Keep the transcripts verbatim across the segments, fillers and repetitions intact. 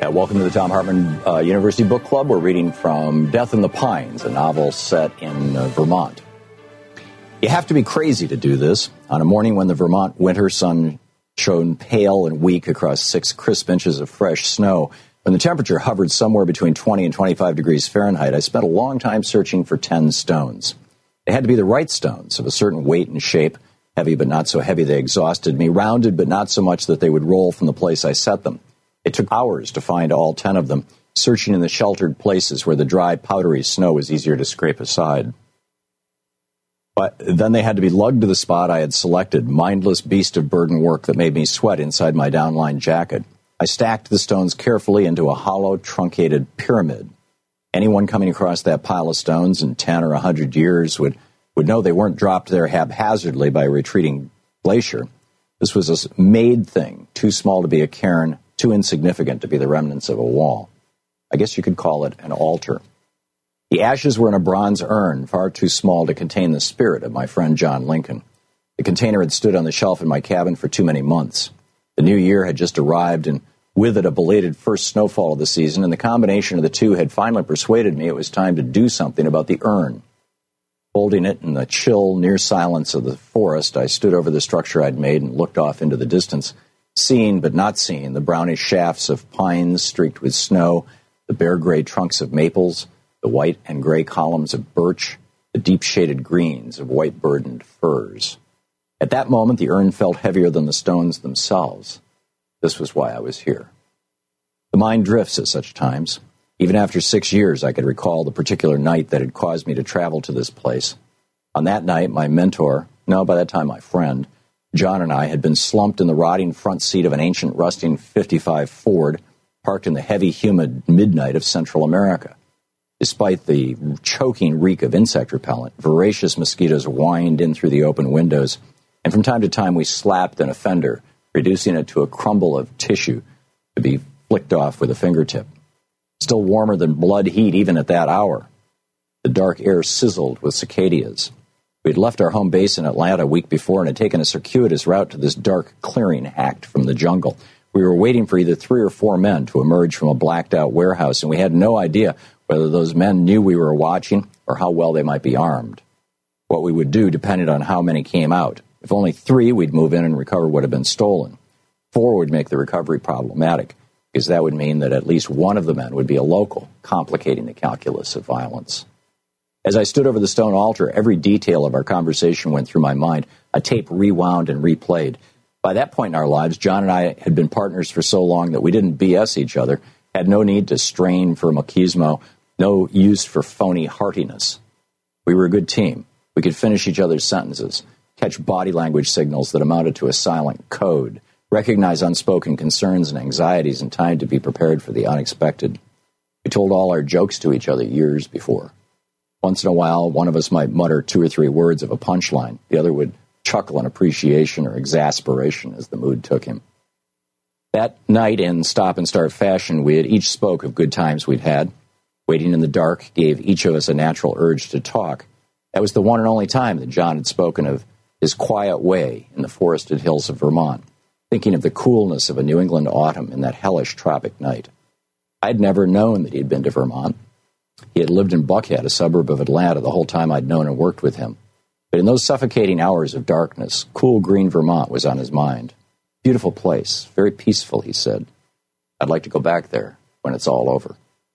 Uh, welcome to the Thom Hartmann uh, University Book Club. We're reading from Death in the Pines, a novel set in uh, Vermont. You have to be crazy to do this. On a morning when the Vermont winter sun shone pale and weak across six crisp inches of fresh snow, when the temperature hovered somewhere between twenty and twenty-five degrees Fahrenheit, I spent a long time searching for ten stones. They had to be the right stones, of a certain weight and shape, heavy but not so heavy they exhausted me, rounded but not so much that they would roll from the place I set them. It took hours to find all ten of them, searching in the sheltered places where the dry, powdery snow was easier to scrape aside. But then they had to be lugged to the spot I had selected, mindless beast of burden work that made me sweat inside my downline jacket. I stacked the stones carefully into a hollow, truncated pyramid. Anyone coming across that pile of stones in ten or a hundred years would, would know they weren't dropped there haphazardly by a retreating glacier. This was a made thing, too small to be a cairn, too insignificant to be the remnants of a wall. I guess you could call it an altar. The ashes were in a bronze urn, far too small to contain the spirit of my friend John Lincoln. The container had stood on the shelf in my cabin for too many months. The new year had just arrived, and with it a belated first snowfall of the season, and the combination of the two had finally persuaded me it was time to do something about the urn. Holding it in the chill, near silence of the forest, I stood over the structure I'd made and looked off into the distance, seeing but not seeing the brownish shafts of pines streaked with snow, the bare gray trunks of maples, the white and gray columns of birch, the deep-shaded greens of white-burdened firs. At that moment, the urn felt heavier than the stones themselves. This was why I was here. The mind drifts at such times. Even after six years, I could recall the particular night that had caused me to travel to this place. On that night, my mentor, no, by that time my friend, John and I had been slumped in the rotting front seat of an ancient rusting fifty-five Ford parked in the heavy, humid midnight of Central America. Despite the choking reek of insect repellent, voracious mosquitoes whined in through the open windows, and from time to time we slapped an offender, reducing it to a crumble of tissue to be flicked off with a fingertip. Still warmer than blood heat even at that hour. The dark air sizzled with cicadas. We had left our home base in Atlanta a week before and had taken a circuitous route to this dark clearing hacked from the jungle. We were waiting for either three or four men to emerge from a blacked-out warehouse, and we had no idea whether those men knew we were watching or how well they might be armed. What we would do depended on how many came out. If only three, we'd move in and recover what had been stolen. Four would make the recovery problematic, because that would mean that at least one of the men would be a local, complicating the calculus of violence. As I stood over the stone altar, every detail of our conversation went through my mind. A tape rewound and replayed. By that point in our lives, John and I had been partners for so long that we didn't B S each other, had no need to strain for machismo, no use for phony heartiness. We were a good team. We could finish each other's sentences, catch body language signals that amounted to a silent code, recognize unspoken concerns and anxieties in time to be prepared for the unexpected. We told all our jokes to each other years before. Once in a while, one of us might mutter two or three words of a punchline. The other would chuckle in appreciation or exasperation as the mood took him. That night, in stop-and-start fashion, we had each spoke of good times we'd had. Waiting in the dark gave each of us a natural urge to talk. That was the one and only time that John had spoken of his quiet way in the forested hills of Vermont, thinking of the coolness of a New England autumn in that hellish tropic night. I'd never known that he'd been to Vermont. He had lived in Buckhead, a suburb of Atlanta, the whole time I'd known and worked with him. But in those suffocating hours of darkness, cool green Vermont was on his mind. Beautiful place, very peaceful, he said. I'd like to go back there when it's all over.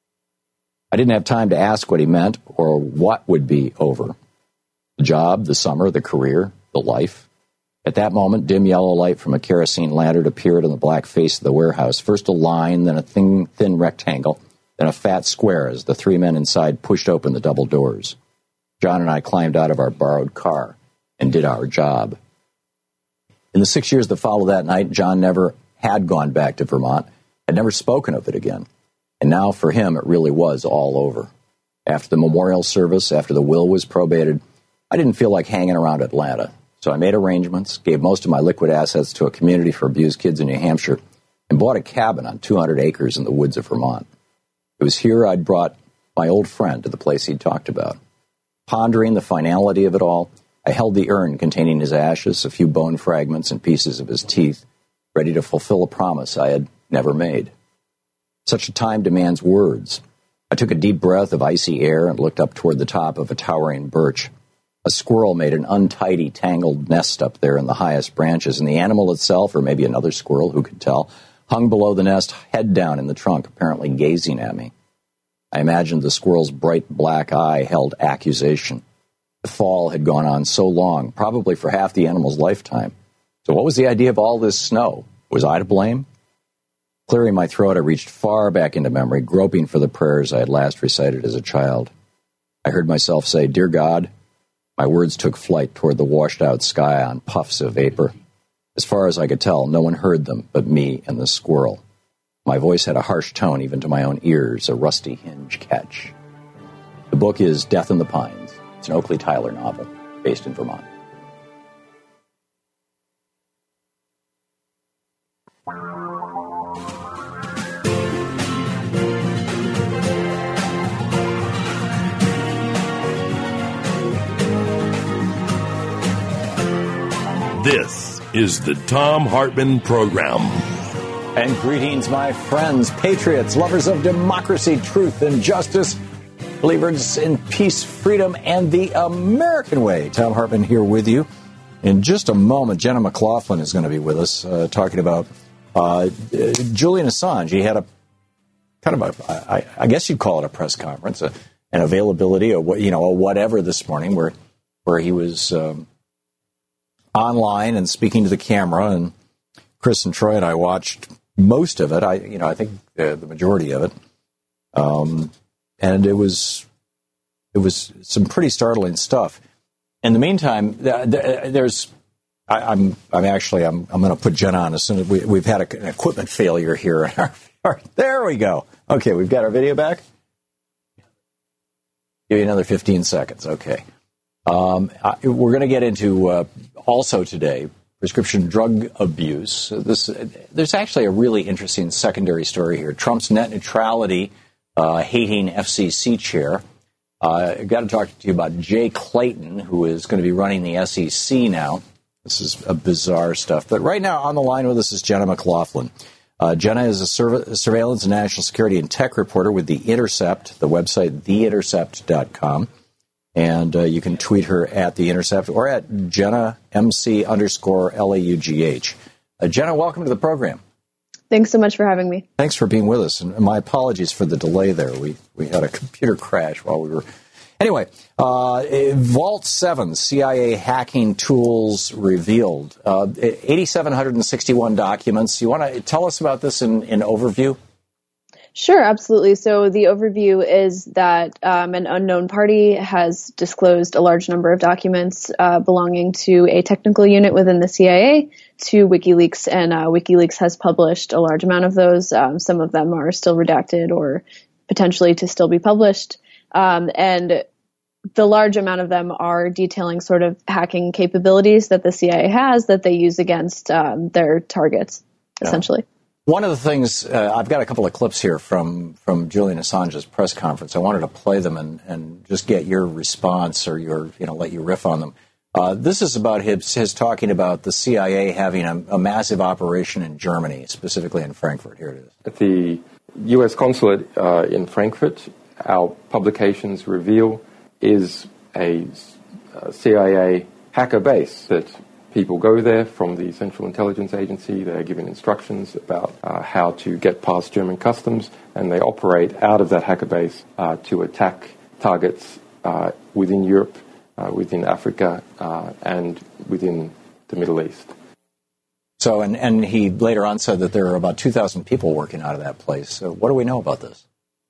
I didn't have time to ask what he meant or what would be over. The job, the summer, the career, the life. At that moment, dim yellow light from a kerosene lantern appeared on the black face of the warehouse. First a line, then a thin, thin rectangle, then a fat square as the three men inside pushed open the double doors. John and I climbed out of our borrowed car and did our job. In the six years that followed that night, John never had gone back to Vermont, had never spoken of it again. And now for him, it really was all over. After the memorial service, after the will was probated, I didn't feel like hanging around Atlanta. So I made arrangements, gave most of my liquid assets to a community for abused kids in New Hampshire, and bought a cabin on two hundred acres in the woods of Vermont. It was here I'd brought my old friend to the place he'd talked about. Pondering the finality of it all, I held the urn containing his ashes, a few bone fragments, and pieces of his teeth, ready to fulfill a promise I had never made. Such a time demands words. I took a deep breath of icy air and looked up toward the top of a towering birch. A squirrel made an untidy, tangled nest up there in the highest branches, and the animal itself, or maybe another squirrel, who could tell, hung below the nest, head down in the trunk, apparently gazing at me. I imagined the squirrel's bright black eye held accusation. The fall had gone on so long, probably for half the animal's lifetime. So what was the idea of all this snow? Was I to blame? Clearing my throat, I reached far back into memory, groping for the prayers I had last recited as a child. I heard myself say, "Dear God." My words took flight toward the washed-out sky on puffs of vapor. As far as I could tell, no one heard them but me and the squirrel. My voice had a harsh tone even to my own ears, a rusty hinge catch. The book is Death in the Pines. It's an Oakley Tyler novel based in Vermont. This is the Thom Hartmann Program. And greetings, my friends, patriots, lovers of democracy, truth, and justice, believers in peace, freedom, and the American way. Thom Hartmann here with you. In just a moment, Jenna McLaughlin is going to be with us uh, talking about uh, Julian Assange. He had a kind of a, I, I guess you'd call it a press conference, a, an availability, or you know, a whatever this morning, where where he was um, online and speaking to the camera. And Chris and Troy and I watched most of it. I, you know, I think uh, the majority of it. Um, and it was it was some pretty startling stuff. In the meantime, th- th- there's I, I'm I'm actually I'm I'm going to put Jenna on as soon as we, we've had a, an equipment failure here. Our, our, there we go. Okay, we've got our video back. Give you another fifteen seconds. Okay. Um, I, we're going to get into uh, also today prescription drug abuse. This there's actually a really interesting secondary story here. Trump's net neutrality uh, hating F C C chair. Uh, I've got to talk to you about Jay Clayton, who is going to be running the S E C now. This is a bizarre stuff. But right now on the line with us is Jenna McLaughlin. Uh, Jenna is a sur- surveillance and national security and tech reporter with The Intercept, the website the intercept dot com. And uh, you can tweet her at The Intercept or at Jenna, M C underscore L A U G H. Uh, Jenna, welcome to the program. Thanks so much for having me. Thanks for being with us. And my apologies for the delay there. We we had a computer crash while we were... Anyway, uh, Vault seven, C I A hacking tools revealed. Uh, eight thousand seven hundred sixty-one documents. You want to tell us about this in, in overview? Sure, absolutely. So the overview is that um, an unknown party has disclosed a large number of documents uh, belonging to a technical unit within the C I A to WikiLeaks, and uh, WikiLeaks has published a large amount of those. Um, some of them are still redacted or potentially to still be published. Um, and the large amount of them are detailing sort of hacking capabilities that the C I A has that they use against um, their targets, essentially. Yeah. One of the things, uh, I've got a couple of clips here from, from Julian Assange's press conference. I wanted to play them and, and just get your response or your, you know, let you riff on them. Uh, this is about his, his talking about the C I A having a, a massive operation in Germany, specifically in Frankfurt. Here it is. At the U S consulate uh, in Frankfurt, our publications reveal is a, a C I A hacker base that people go there from the Central Intelligence Agency. They're given instructions about uh, how to get past German customs, and they operate out of that hacker base uh, to attack targets uh, within Europe, uh, within Africa, uh, and within the Middle East. So, and, and he later on said that there are about two thousand people working out of that place. So what do we know about this?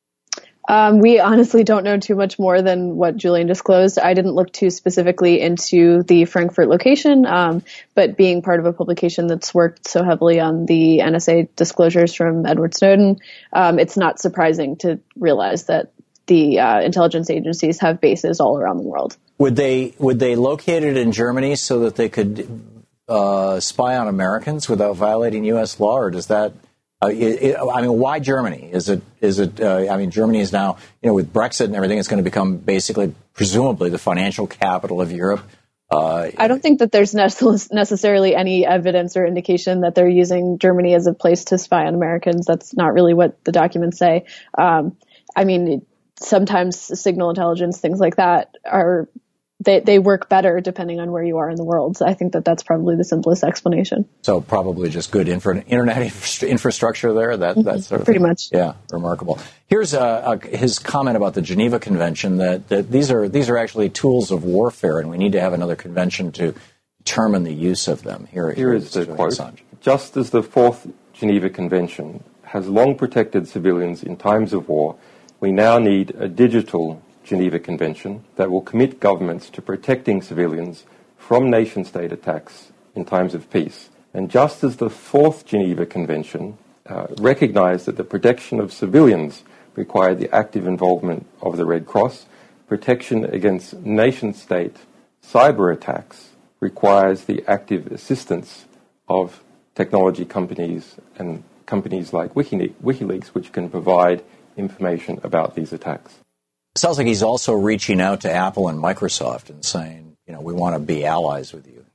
Um, we honestly don't know too much more than what Julian disclosed. I didn't look too specifically into the Frankfurt location, um, but being part of a publication that's worked so heavily on the N S A disclosures from Edward Snowden, um, it's not surprising to realize that the uh, intelligence agencies have bases all around the world. Would they would they locate it in Germany so that they could uh, spy on Americans without violating U S law, or does that? Uh, it, it, I mean, why Germany? Is it, is it, uh, I mean, Germany is now, you know, with Brexit and everything, it's going to become basically, presumably, the financial capital of Europe. Uh, I don't think that there's necessarily any evidence or indication that they're using Germany as a place to spy on Americans. That's not really what the documents say. Um, I mean, sometimes signal intelligence, things like that, are they, they work better depending on where you are in the world. So I think that that's probably the simplest explanation. So probably just good infra- internet infra- infrastructure there. That, that sort of Pretty thing. much. Yeah, remarkable. Here's uh, uh, his comment about the Geneva Convention, that, that these are these are actually tools of warfare, and we need to have another convention to determine the use of them. Here, here is the quote. Assange. Just as the Fourth Geneva Convention has long protected civilians in times of war, we now need a digital Geneva Convention that will commit governments to protecting civilians from nation-state attacks in times of peace. And just as the Fourth Geneva Convention uh, recognized that the protection of civilians required the active involvement of the Red Cross, protection against nation-state cyber attacks requires the active assistance of technology companies and companies like WikiLeaks, which can provide information about these attacks. Sounds like he's also reaching out to Apple and Microsoft and saying, you know, we want to be allies with you.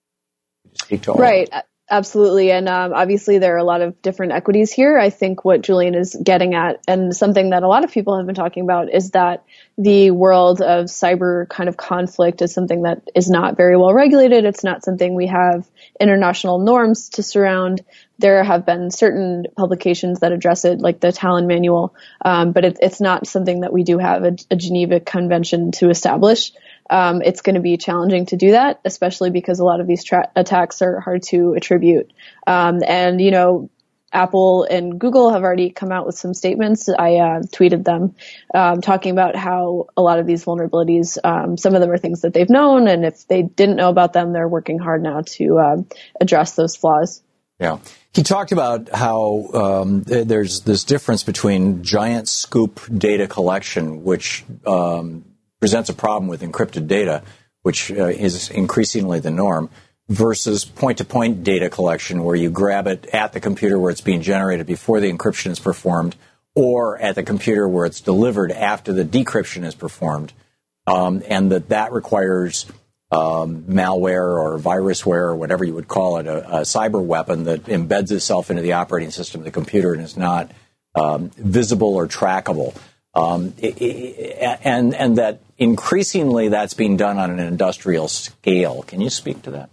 Speak to all right. Absolutely. And um, obviously there are a lot of different equities here. I think what Julian is getting at, and something that a lot of people have been talking about, is that the world of cyber kind of conflict is something that is not very well regulated. It's not something we have international norms to surround. There have been certain publications that address it, like the Talon Manual, um, but it, it's not something that we do have a, a Geneva Convention to establish. Um, it's going to be challenging to do that, especially because a lot of these tra- attacks are hard to attribute. Um, and, you know, Apple and Google have already come out with some statements. I uh, tweeted them um, talking about how a lot of these vulnerabilities, um, some of them are things that they've known, and if they didn't know about them, they're working hard now to uh, address those flaws. Yeah. He talked about how um, th- there's this difference between giant scoop data collection, which um, presents a problem with encrypted data, which uh, is increasingly the norm, versus point-to-point data collection, where you grab it at the computer where it's being generated before the encryption is performed, or at the computer where it's delivered after the decryption is performed, um, and that that requires um, malware or virusware or whatever you would call it, a, a cyber weapon that embeds itself into the operating system of the computer and is not um, visible or trackable. Um, it, it, and and that increasingly that's being done on an industrial scale. Can you speak to that?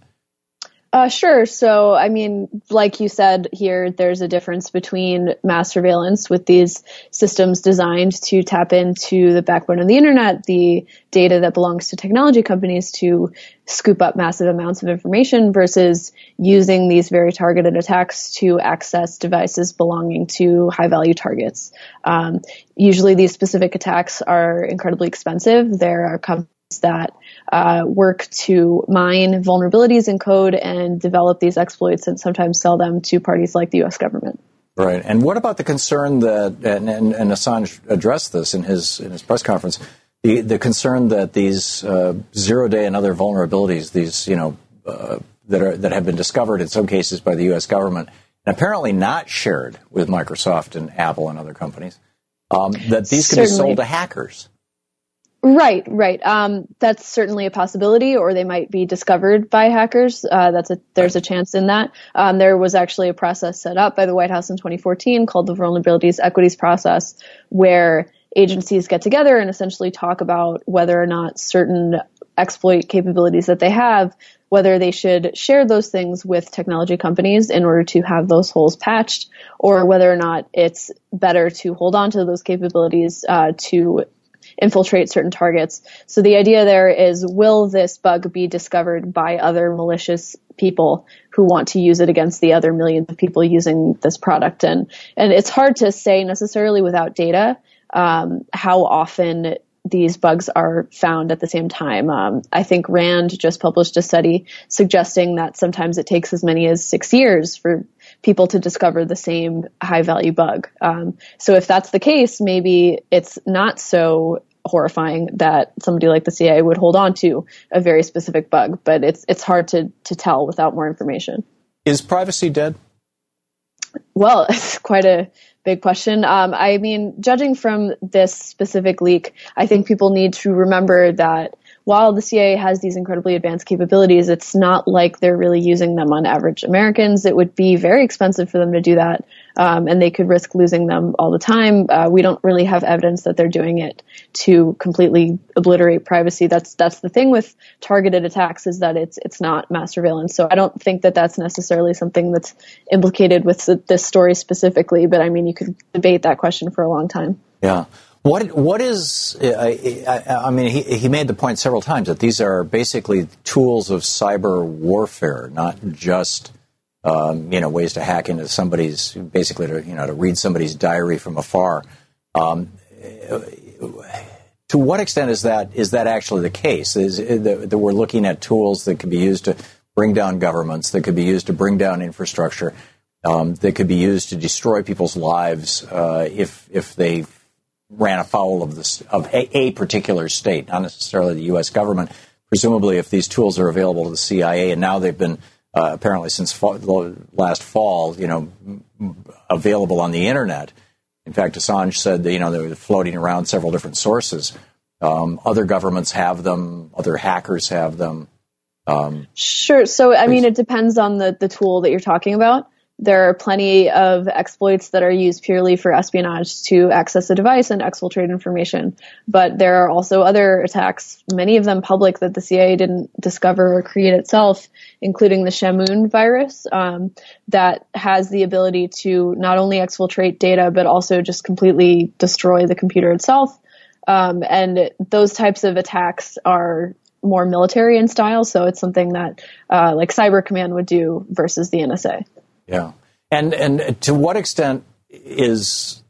Uh, sure. So, I mean, like you said here, there's a difference between mass surveillance with these systems designed to tap into the backbone of the internet, the data that belongs to technology companies to scoop up massive amounts of information, versus using these very targeted attacks to access devices belonging to high value targets. Um, usually these specific attacks are incredibly expensive. There are companies that uh, work to mine vulnerabilities in code and develop these exploits and sometimes sell them to parties like the U S government. Right. And what about the concern that, and, and, and Assange addressed this in his in his press conference, the, the concern that these uh, zero-day and other vulnerabilities, these, you know, uh, that are that have been discovered in some cases by the U S government and apparently not shared with Microsoft and Apple and other companies, um, that these can Certainly. be sold to hackers. Right, right. Um, that's certainly a possibility, or they might be discovered by hackers. Uh, that's a, there's a chance in that. Um, there was actually a process set up by the White House in twenty fourteen called the Vulnerabilities Equities Process, where agencies get together and essentially talk about whether or not certain exploit capabilities that they have, whether they should share those things with technology companies in order to have those holes patched, or whether or not it's better to hold on to those capabilities uh, to infiltrate certain targets. So the idea there is, will this bug be discovered by other malicious people who want to use it against the other millions of people using this product? And and it's hard to say necessarily without data um, how often these bugs are found at the same time. Um, I think RAND just published a study suggesting that sometimes it takes as many as six years for people to discover the same high-value bug. Um, so if that's the case, maybe it's not so horrifying that somebody like the C I A would hold on to a very specific bug, but it's it's hard to to tell without more information. Is privacy dead? Well, it's quite a big question. Um, I mean, judging from this specific leak, I think people need to remember that while the C I A has these incredibly advanced capabilities, it's not like they're really using them on average Americans. It would be very expensive for them to do that, um, and they could risk losing them all the time. Uh, we don't really have evidence that they're doing it to completely obliterate privacy. That's that's the thing with targeted attacks, is that it's it's not mass surveillance. So I don't think that that's necessarily something that's implicated with this story specifically. But I mean, you could debate that question for a long time. Yeah. What what is? I, I, I mean, he he made the point several times that these are basically tools of cyber warfare, not just um, you know ways to hack into somebody's, basically to you know to read somebody's diary from afar. Um, to what extent is that is that actually the case? Is that, that we're looking at tools that could be used to bring down governments, that could be used to bring down infrastructure, um, that could be used to destroy people's lives uh, if if they ran afoul of this of a, a particular state, not necessarily the U S government. Presumably, if these tools are available to the C I A, and now they've been uh, apparently since fall, last fall, you know, available on the internet. In fact, Assange said that, you know, they were floating around several different sources. Um, other governments have them. Other hackers have them. Um, sure. So, I mean, it depends on the, the tool that you're talking about. There are plenty of exploits that are used purely for espionage to access a device and exfiltrate information. But there are also other attacks, many of them public, that the C I A didn't discover or create itself, including the Shamoon virus, um, that has the ability to not only exfiltrate data, but also just completely destroy the computer itself. Um, and those types of attacks are more military in style. So it's something that uh, like Cyber Command would do versus the N S A. Yeah, and and to what extent is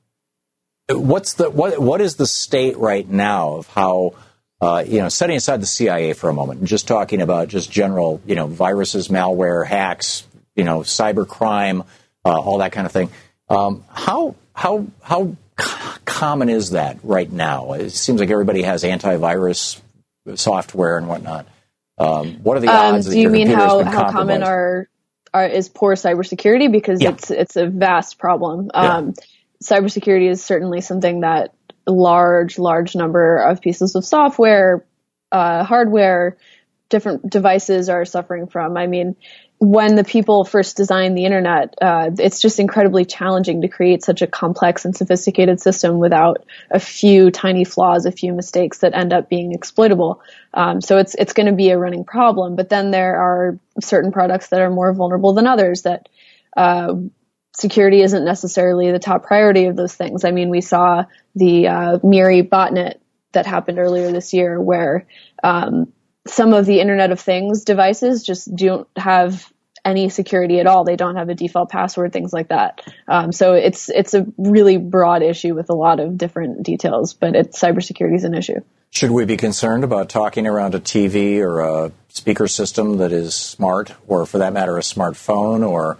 what's the what what is the state right now of how uh, you know setting aside the C I A for a moment and just talking about just general you know viruses, malware, hacks, you know cyber crime, uh, all that kind of thing. Um, how how how common is that right now? It seems like everybody has antivirus software and whatnot. Um, what are the odds? Um, that do you your mean computer's how been how common are Are, is poor cybersecurity? Because yeah. it's it's a vast problem. Yeah. Um, cybersecurity is certainly something that a large, large number of pieces of software, uh, hardware, different devices are suffering from. I mean, when the people first designed the internet, uh, it's just incredibly challenging to create such a complex and sophisticated system without a few tiny flaws, a few mistakes that end up being exploitable. Um, so it's it's going to be a running problem. But then there are certain products that are more vulnerable than others, that uh, security isn't necessarily the top priority of those things. I mean, we saw the uh, Miri botnet that happened earlier this year, where um, some of the Internet of Things devices just don't have any security at all. They don't have a default password, things like that. Um, so it's it's a really broad issue with a lot of different details, but it's, cybersecurity is an issue. Should we be concerned about talking around a T V or a speaker system that is smart, or for that matter, a smartphone, or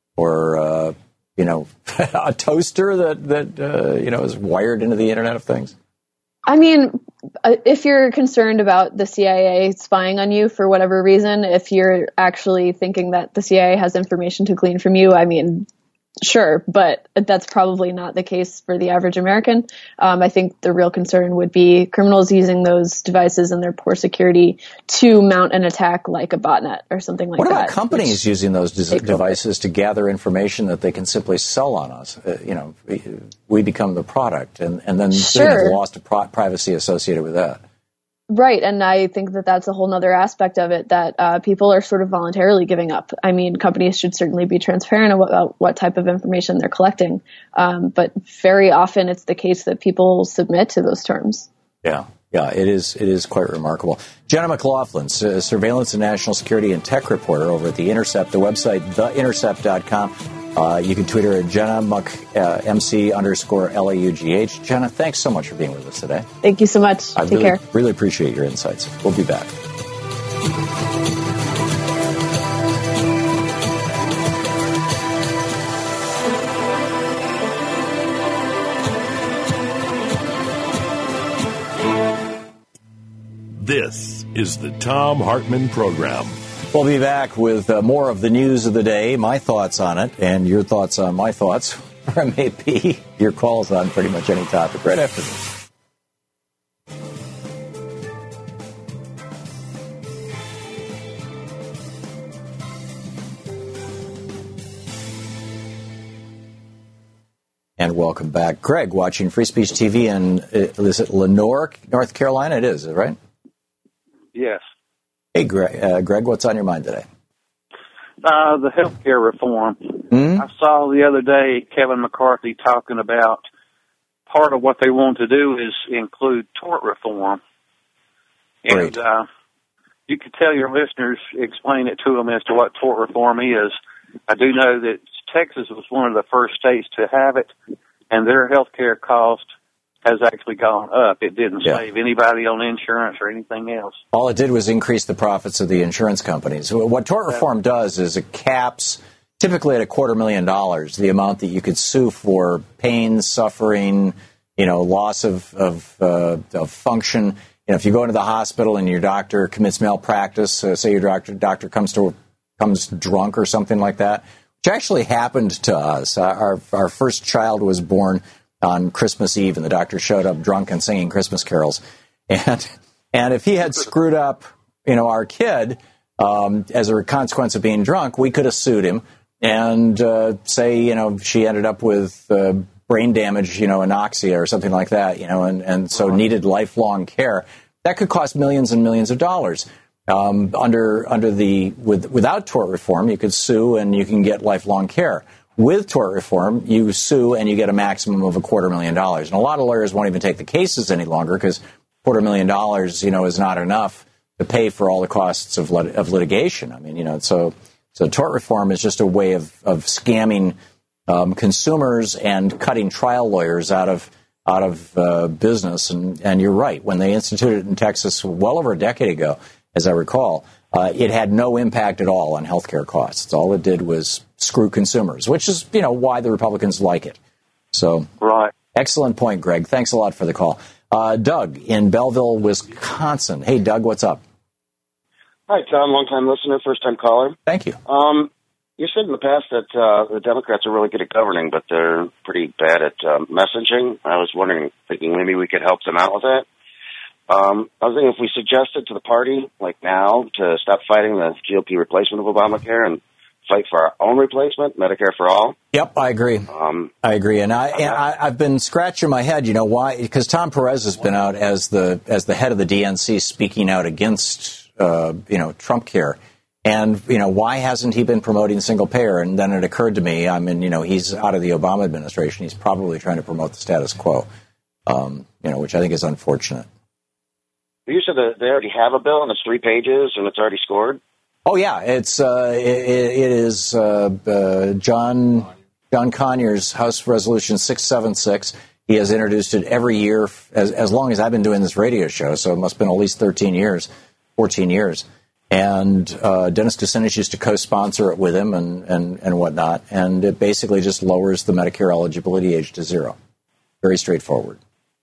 or uh, you know, a toaster that that uh, you know is wired into the Internet of Things? I mean, if you're concerned about the C I A spying on you for whatever reason, if you're actually thinking that the C I A has information to glean from you, I mean, sure, but that's probably not the case for the average American. Um, I think the real concern would be criminals using those devices and their poor security to mount an attack like a botnet or something like that. What about that, companies using those de- devices to gather information that they can simply sell on us? Uh, you know, we become the product, and, and then sure. they have lost of pro- privacy associated with that. Right, and I think that that's a whole other aspect of it that uh, people are sort of voluntarily giving up. I mean, companies should certainly be transparent about what type of information they're collecting, um, but very often it's the case that people submit to those terms. Yeah, yeah, it is. It is quite remarkable. Jenna McLaughlin, surveillance and national security and tech reporter over at The Intercept. The website, the intercept dot com. Uh, you can tweet her at Jenna Muck, uh, M C underscore L A U G H. Jenna, thanks so much for being with us today. Thank you so much. I Take really, care. really appreciate your insights. We'll be back. This is the Thom Hartmann Program. We'll be back with uh, more of the news of the day, my thoughts on it, and your thoughts on my thoughts, or it may be your calls on pretty much any topic right after this. And welcome back. Greg, watching Free Speech T V in, is it Lenore, North Carolina? It is, right? Yes. Hey, Greg, uh, Greg, what's on your mind today? Uh, the health care reform. Mm-hmm. I saw the other day Kevin McCarthy talking about part of what they want to do is include tort reform. Great. And uh, you could tell your listeners, explain it to them as to what tort reform is. I do know that Texas was one of the first states to have it, and their health care cost has actually gone up. It didn't yeah. save anybody on insurance or anything else. All it did was increase the profits of the insurance companies. What tort reform does is it caps, typically at a quarter million dollars, the amount that you could sue for pain, suffering, you know, loss of of, uh, of function. You know, if you go into the hospital and your doctor commits malpractice, uh, say your doctor doctor comes to comes drunk or something like that, which actually happened to us. Our our first child was born on Christmas Eve, and the doctor showed up drunk and singing Christmas carols. And and if he had screwed up, you know, our kid um, as a consequence of being drunk, we could have sued him and uh, say, you know, she ended up with uh, brain damage, you know, anoxia or something like that, you know, and, and so needed lifelong care. That could cost millions and millions of dollars. Um, under under the with, without tort reform, you could sue and you can get lifelong care. With tort reform, you sue and you get a maximum of a quarter million dollars. And a lot of lawyers won't even take the cases any longer because quarter million dollars, you know, is not enough to pay for all the costs of lit- of litigation. I mean, you know, so so tort reform is just a way of of scamming um, consumers and cutting trial lawyers out of out of uh, business. And and you're right, when they instituted it in Texas well over a decade ago, as I recall, uh, it had no impact at all on healthcare costs. All it did was screw consumers, which is, you know, why the Republicans like it. So, right. Excellent point, Greg. Thanks a lot for the call. Uh, Doug in Belleville, Wisconsin. Hey, Doug, what's up? Hi, Tom. Long-time listener, first-time caller. Thank you. Um, you said in the past that uh, the Democrats are really good at governing, but they're pretty bad at uh, messaging. I was wondering, thinking maybe we could help them out with that. Um, I was thinking if we suggested to the party, like now, to stop fighting the G O P replacement of Obamacare and fight for our own replacement, Medicare for all. Yep, I agree. Um, I agree, and I, and I I've been scratching my head. You know why? Because Tom Perez has been out as the as the head of the D N C, speaking out against uh, you know Trump care, and you know why hasn't he been promoting single payer? And then it occurred to me, I mean, you know, he's out of the Obama administration. He's probably trying to promote the status quo, um, you know, which I think is unfortunate. You said that they already have a bill and it's three pages and it's already scored? Oh, yeah. It's uh, it, it is uh, uh, John John Conyers, House Resolution six seventy-six. He has introduced it every year as, as long as I've been doing this radio show, so it must have been at least thirteen years, fourteen years. And uh, Dennis Kucinich used to co-sponsor it with him and, and, and whatnot. And it basically just lowers the Medicare eligibility age to zero. Very straightforward.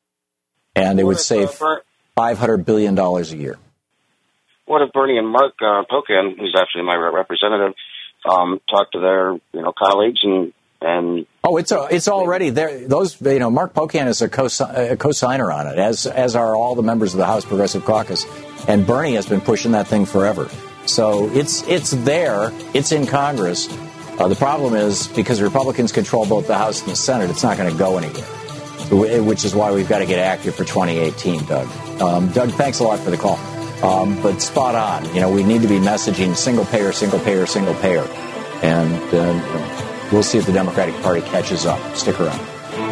And it would save five hundred billion dollars a year. What if Bernie and Mark uh, Pocan, who's actually my representative, um, talk to their you know colleagues and and oh, it's a, it's already there. Those you know, Mark Pocan is a, co- a co-signer on it, as as are all the members of the House Progressive Caucus, and Bernie has been pushing that thing forever. So it's it's there. It's in Congress. Uh, the problem is because the Republicans control both the House and the Senate, it's not going to go anywhere. Which is why we've got to get active for twenty eighteen, Doug. Um, Doug, thanks a lot for the call. Um, but spot on. You know, we need to be messaging single payer, single payer, single payer. And uh, we'll see if the Democratic Party catches up. Stick around.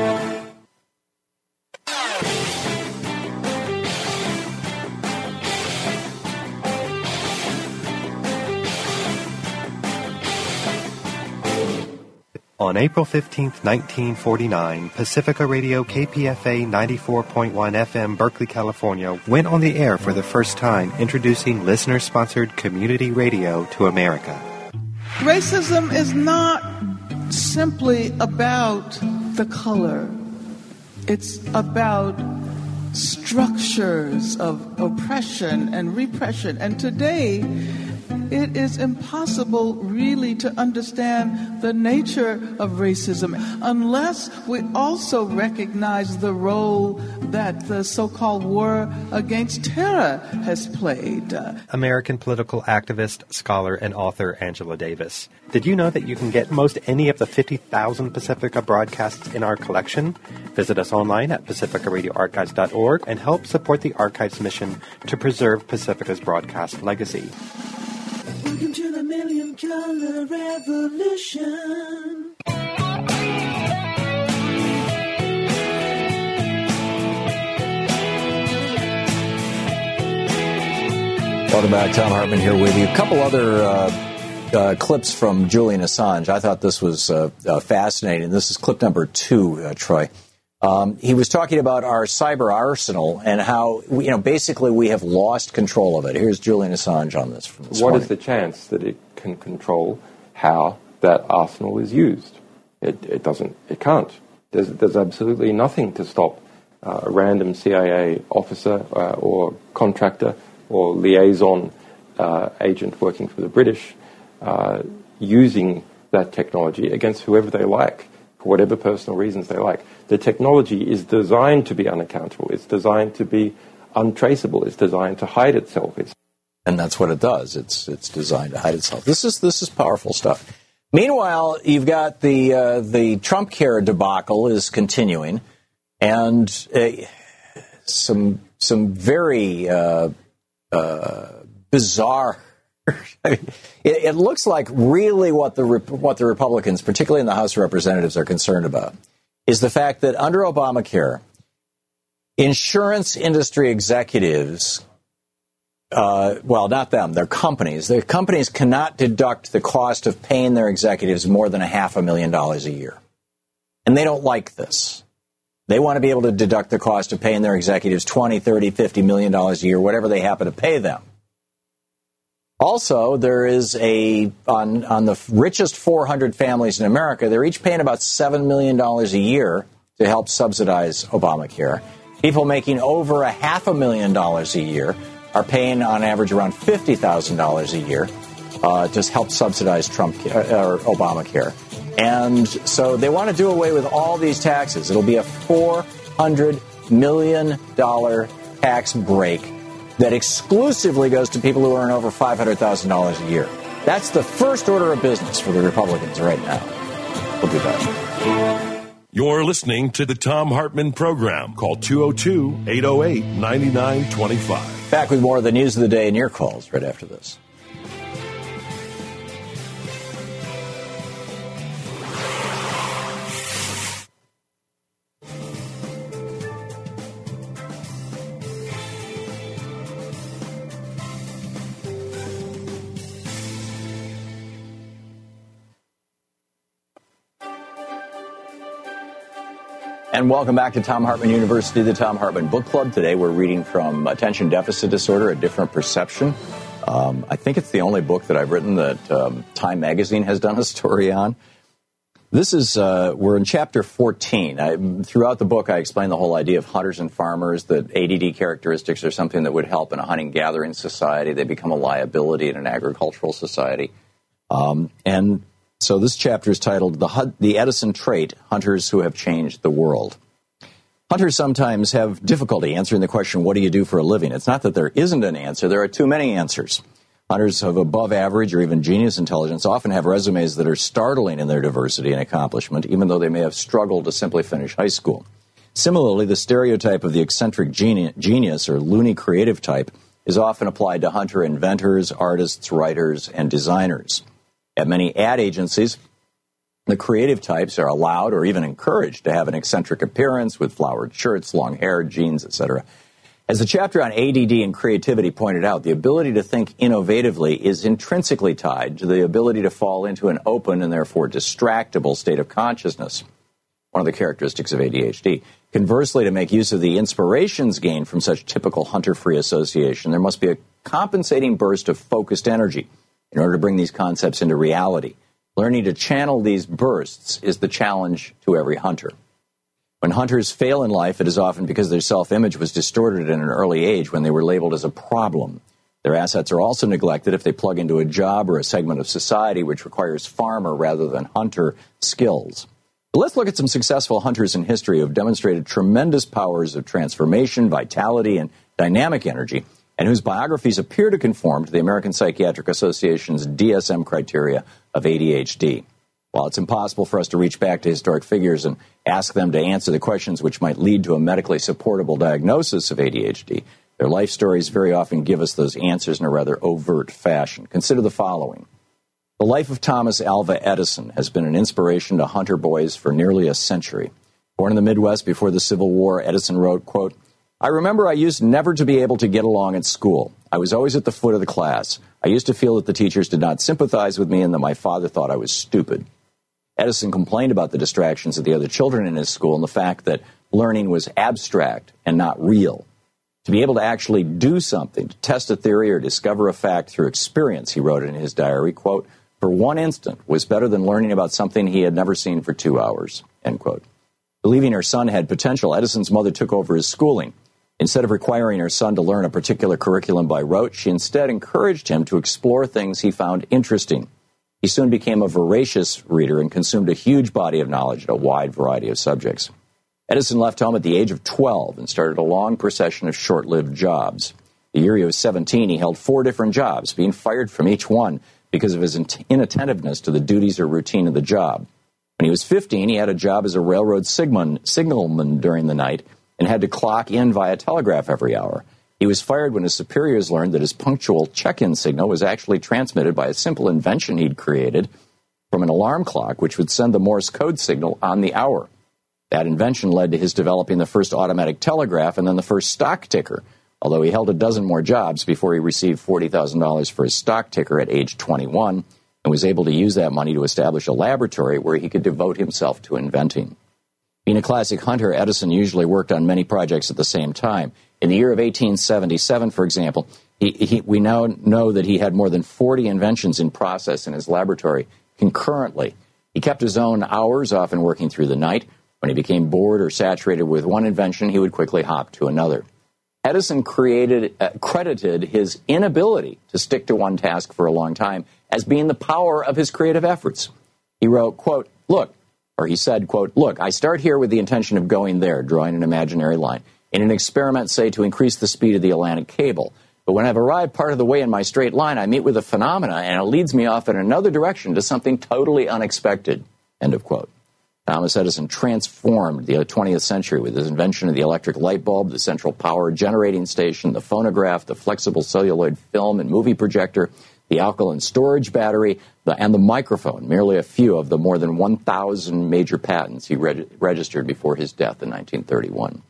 On April fifteenth, nineteen forty-nine, Pacifica Radio K P F A ninety-four point one F M, Berkeley, California, went on the air for the first time, introducing listener-sponsored community radio to America. Racism is not simply about the color. It's about structures of oppression and repression. And today, it is impossible really to understand the nature of racism unless we also recognize the role that the so-called war against terror has played. American political activist, scholar, and author Angela Davis. Did you know that you can get most any of the fifty thousand Pacifica broadcasts in our collection? Visit us online at pacifica radio archives dot org and help support the Archives mission to preserve Pacifica's broadcast legacy. Welcome to the Million Color Revolution. Welcome back. Thom Hartmann here with you. A couple other uh, uh, clips from Julian Assange. I thought this was uh, uh, fascinating. This is clip number two, uh, Troy. Um, he was talking about our cyber arsenal and how, we, you know, basically we have lost control of it. Here's Julian Assange on this. From this what morning. is the chance that it can control how that arsenal is used? It, it doesn't. It can't. There's, there's absolutely nothing to stop uh, a random C I A officer uh, or contractor or liaison uh, agent working for the British uh, using that technology against whoever they like, for whatever personal reasons they like. The technology is designed to be unaccountable. It's designed to be untraceable. It's designed to hide itself. It's and that's what it does. It's it's designed to hide itself. This is this is powerful stuff. Meanwhile, you've got the uh, the Trump Care debacle is continuing, and uh, some some very uh, uh, bizarre. I mean, it, it looks like really what the what the Republicans, particularly in the House of Representatives, are concerned about is the fact that under Obamacare, insurance industry executives, uh, well, not them, their companies, their companies cannot deduct the cost of paying their executives more than a half a million dollars a year. And they don't like this. They want to be able to deduct the cost of paying their executives twenty, thirty, fifty million dollars a year, whatever they happen to pay them. Also, there is a, on, on the richest four hundred families in America, they're each paying about seven million dollars a year to help subsidize Obamacare. People making over a half a million dollars a year are paying on average around fifty thousand dollars a year uh, to help subsidize Trump uh, or Obamacare. And so they want to do away with all these taxes. It'll be a four hundred million dollars tax break that exclusively goes to people who earn over five hundred thousand dollars a year. That's the first order of business for the Republicans right now. We'll be back. You're listening to the Thom Hartmann Program. Call two oh two, eight oh eight, nine nine two five. Back with more of the news of the day and your calls right after this. And welcome back to Thom Hartmann University, the Thom Hartmann Book Club. Today we're reading from Attention Deficit Disorder, A Different Perception. Um, I think it's the only book that I've written that um, Time Magazine has done a story on. This is, uh, we're in chapter fourteen. I, throughout the book, I explain the whole idea of hunters and farmers, that A D D characteristics are something that would help in a hunting-gathering society. They become a liability in an agricultural society. Um, and So this chapter is titled The, the Edison Trait, Hunters Who Have Changed the World. Hunters sometimes have difficulty answering the question, what do you do for a living? It's not that there isn't an answer. There are too many answers. Hunters of above average or even genius intelligence often have resumes that are startling in their diversity and accomplishment, even though they may have struggled to simply finish high school. Similarly, the stereotype of the eccentric geni- genius or loony creative type is often applied to hunter inventors, artists, writers, and designers. At many ad agencies, the creative types are allowed or even encouraged to have an eccentric appearance with flowered shirts, long hair, jeans, et cetera. As the chapter on A D D and creativity pointed out, the ability to think innovatively is intrinsically tied to the ability to fall into an open and therefore distractible state of consciousness, one of the characteristics of A D H D. Conversely, to make use of the inspirations gained from such typical hunter-free association, there must be a compensating burst of focused energy in order to bring these concepts into reality. Learning to channel these bursts is the challenge to every hunter. When hunters fail in life, it is often because their self-image was distorted in an early age when they were labeled as a problem. Their assets are also neglected if they plug into a job or a segment of society which requires farmer rather than hunter skills. But let's look at some successful hunters in history who have demonstrated tremendous powers of transformation, vitality, and dynamic energy, and whose biographies appear to conform to the American Psychiatric Association's D S M criteria of A D H D. While it's impossible for us to reach back to historic figures and ask them to answer the questions which might lead to a medically supportable diagnosis of A D H D, their life stories very often give us those answers in a rather overt fashion. Consider the following. The life of Thomas Alva Edison has been an inspiration to hunter boys for nearly a century. Born in the Midwest before the Civil War, Edison wrote, quote, I remember I used never to be able to get along at school. I was always at the foot of the class. I used to feel that the teachers did not sympathize with me and that my father thought I was stupid. Edison complained about the distractions of the other children in his school and the fact that learning was abstract and not real. To be able to actually do something, to test a theory or discover a fact through experience, he wrote in his diary, quote, for one instant was better than learning about something he had never seen for two hours, end quote. Believing her son had potential, Edison's mother took over his schooling. Instead of requiring her son to learn a particular curriculum by rote, she instead encouraged him to explore things he found interesting. He soon became a voracious reader and consumed a huge body of knowledge in a wide variety of subjects. Edison left home at the age of twelve and started a long procession of short-lived jobs. The year he was seventeen, he held four different jobs, being fired from each one because of his inattentiveness to the duties or routine of the job. When he was fifteen, he had a job as a railroad signalman during the night and had to clock in via telegraph every hour. He was fired when his superiors learned that his punctual check-in signal was actually transmitted by a simple invention he'd created from an alarm clock, which would send the Morse code signal on the hour. That invention led to his developing the first automatic telegraph and then the first stock ticker, although he held a dozen more jobs before he received forty thousand dollars for his stock ticker at age twenty-one and was able to use that money to establish a laboratory where he could devote himself to inventing. Being a classic hunter, Edison usually worked on many projects at the same time. In the year of eighteen seventy-seven, for example, he, he, we now know that he had more than forty inventions in process in his laboratory concurrently. He kept his own hours, often working through the night. When he became bored or saturated with one invention, he would quickly hop to another. Edison created, uh, credited his inability to stick to one task for a long time as being the power of his creative efforts. He wrote, quote, look, or he said, quote, look, I start here with the intention of going there, drawing an imaginary line, in an experiment, say, to increase the speed of the Atlantic cable. But when I've arrived part of the way in my straight line, I meet with a phenomena, and it leads me off in another direction to something totally unexpected, end of quote. Thomas Edison transformed the twentieth century with his invention of the electric light bulb, the central power generating station, the phonograph, the flexible celluloid film and movie projector, the alkaline storage battery, the, and the microphone, merely a few of the more than one thousand major patents he reg- registered before his death in nineteen thirty-one.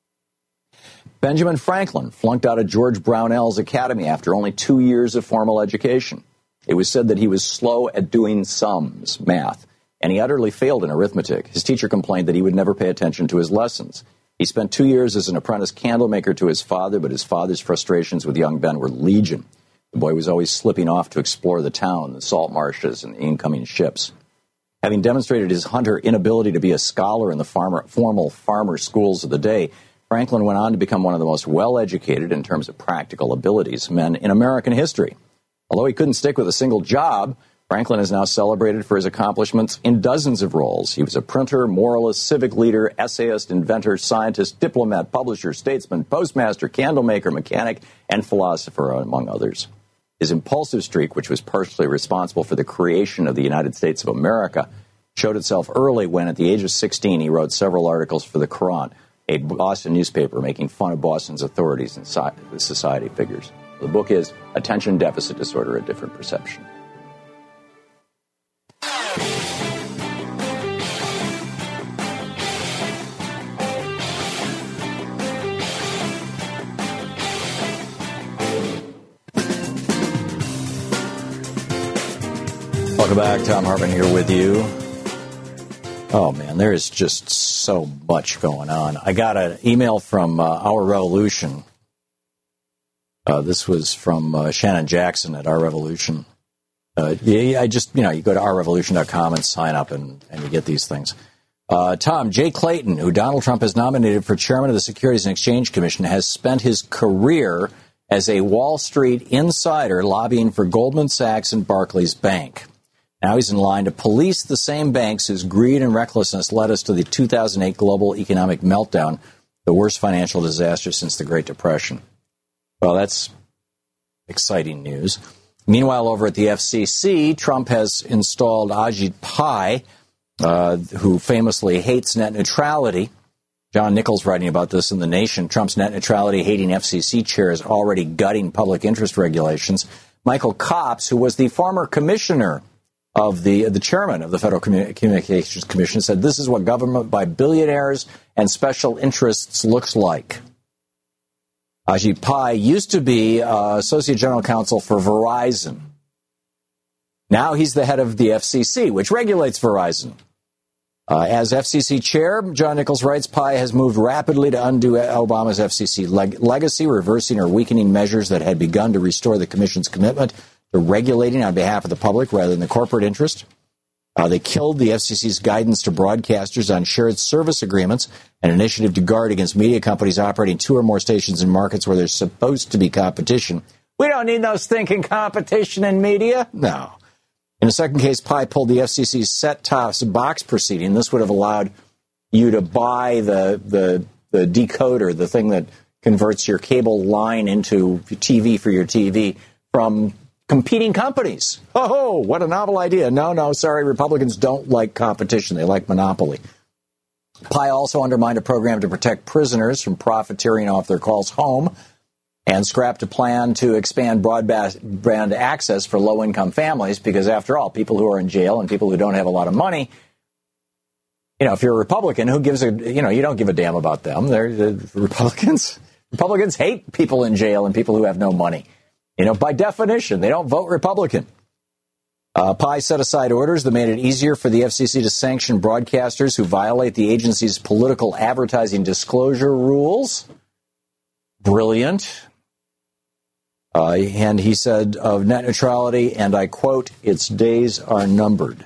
Benjamin Franklin flunked out of George Brownell's academy after only two years of formal education. It was said that he was slow at doing sums, math, and he utterly failed in arithmetic. His teacher complained that he would never pay attention to his lessons. He spent two years as an apprentice candlemaker to his father, but his father's frustrations with young Ben were legion. The boy was always slipping off to explore the town, the salt marshes, and the incoming ships. Having demonstrated his hunter inability to be a scholar in the farmer, formal farmer schools of the day, Franklin went on to become one of the most well-educated in terms of practical abilities men in American history. Although he couldn't stick with a single job, Franklin is now celebrated for his accomplishments in dozens of roles. He was a printer, moralist, civic leader, essayist, inventor, scientist, diplomat, publisher, statesman, postmaster, candlemaker, mechanic, and philosopher, among others. His impulsive streak, which was partially responsible for the creation of the United States of America, showed itself early when, at the age of sixteen, he wrote several articles for the Courant, a Boston newspaper making fun of Boston's authorities and society figures. The book is Attention Deficit Disorder, A Different Perception. Welcome back. Tom Hartman here with you. Oh, man, there is just so much going on. I got an email from uh, Our Revolution. Uh, this was from uh, Shannon Jackson at Our Revolution. Uh, yeah, I just, you know, you go to our revolution dot com and sign up, and, and you get these things. Uh, Tom, Jay Clayton, who Donald Trump has nominated for chairman of the Securities and Exchange Commission, has spent his career as a Wall Street insider lobbying for Goldman Sachs and Barclays Bank. Now he's in line to police the same banks whose greed and recklessness led us to the two thousand eight global economic meltdown, the worst financial disaster since the Great Depression. Well, that's exciting news. Meanwhile, over at the F C C, Trump has installed Ajit Pai, uh, who famously hates net neutrality. John Nichols writing about this in The Nation. Trump's net neutrality-hating F C C chair is already gutting public interest regulations. Michael Copps, who was the former commissioner of the the chairman of the Federal Communications Commission, said this is what government by billionaires and special interests looks like. Ajit Pai used to be uh, Associate General Counsel for Verizon. Now he's the head of the F C C, which regulates Verizon. Uh, as F C C chair, John Nichols writes, Pai has moved rapidly to undo Obama's F C C leg- legacy, reversing or weakening measures that had begun to restore the Commission's commitment to regulating on behalf of the public rather than the corporate interest. Uh, they killed the F C C's guidance to broadcasters on shared service agreements, an initiative to guard against media companies operating two or more stations in markets where there's supposed to be competition. We don't need no stinking competition in media. No. In the second case, Pai pulled the F C C's set-top box proceeding. This would have allowed you to buy the, the the decoder, the thing that converts your cable line into T V for your T V, from competing companies. Oh, what a novel idea. No, no, sorry, Republicans don't like competition. They like monopoly. Pai also undermined a program to protect prisoners from profiteering off their calls home and scrapped a plan to expand broadband access for low-income families because, after all, people who are in jail and people who don't have a lot of money, you know, if you're a Republican, who gives a, you know, you don't give a damn about them. They're the Republicans. Republicans hate people in jail and people who have no money. You know, by definition, they don't vote Republican. Uh, Pai set aside orders that made it easier for the F C C to sanction broadcasters who violate the agency's political advertising disclosure rules. Brilliant. Uh, and he said of net neutrality, and I quote, its days are numbered.